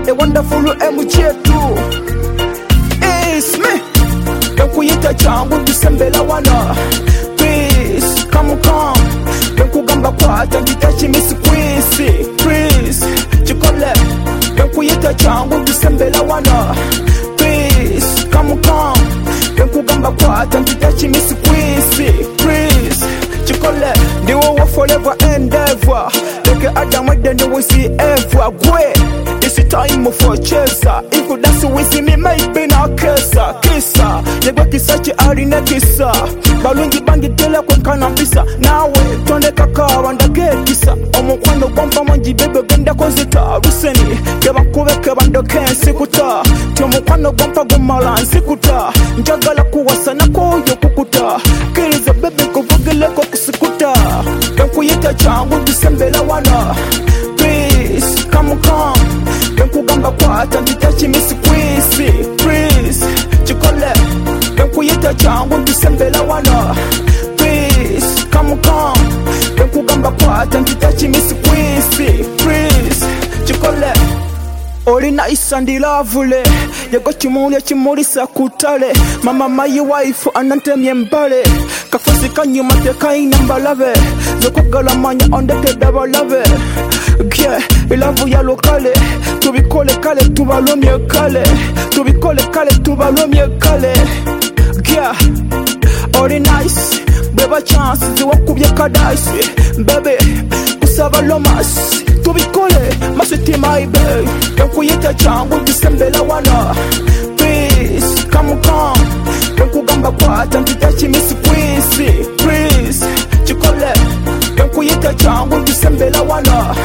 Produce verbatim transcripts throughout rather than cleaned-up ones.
a wonderful M J two. It's me. Nkuyita changu tusembela wana. Please, come come. Nkugamba kwata ngitachi miss Quincy. Please, chikole. Nkuyita changu tusembela wana. Please, come come. Nkugamba kwata ngitachi miss Quincy. Please, chikole. They will forever and ever. Like Adam and then we see ever. Gwe. It's time for chaser. If you dance with me, maybe not kesa. Kisa, yegwa kisachi arina kisa. Balungi bangi tela kwen kanambisa. Nawe, tonde kaka wanda ge kisa. Omo kwano bomba manji bebe genda kozita. Ruseni, keba kube keba ndo kensi kuta. Tiomo kwano bomba gumala nsikuta. Njagala kuwasa na koyo kukuta. Kiriza bebe kuvugile kwa kusikuta. Nkuyita changu tusembela wana. Please, come come. Nkugamba kwata ngitachi miss Quincy. Please, chikole. Nkuyita changu tusembela wana. Please, come come. Nkugamba kwata ngitachi miss Quincy. Please, chikole. Oli nice and lovely. Yego chimuli chimulisa kutale. Mama my wife anantemye mbale. Kafosi kanyuma teka inambalave. Zokugala manya ondeke daba lave. Yeah, ilavu ya lokale. Tubikole kale tubalomye kale. Tubikole kale tubalomye kale. Yeah, oli nice. Beba chance ziwakubye kadaisi. Bebe, kusaba lomas. Tubikole, masiti my babe. Nkuyita changu tusembela wana. Please, come come. Nkugamba kwata ngitachi miss Quincy. Please, chikole. Nkuyita changu tusembela wana.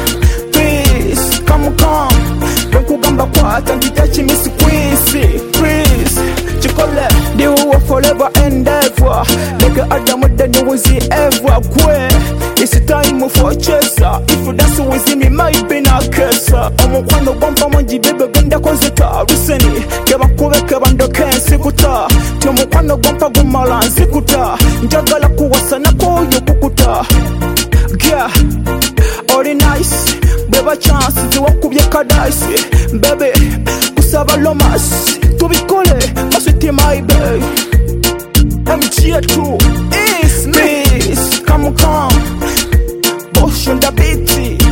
Please, come come. Nkugamba kwata ngitachi miss Quincy. Please, chikole. They will forever and ever. Like Adam and then we see ever. Gwe. It's time for chaser. If you dance with me, might be not kesa. Omo kwano bomba manji bebe genda kozita. Ruseni, keba kube keba ndo kensi kuta. Tiomo kwano bomba gumala nsikuta. Njagala kuwasa na koyo kukuta. Yeah, all nice. Beba chance ziwakubye kadaisi. Bebe, kusaba lomas. Tubikole, masiti my babe. M J two, it's me. Come come. Bosh on the beat.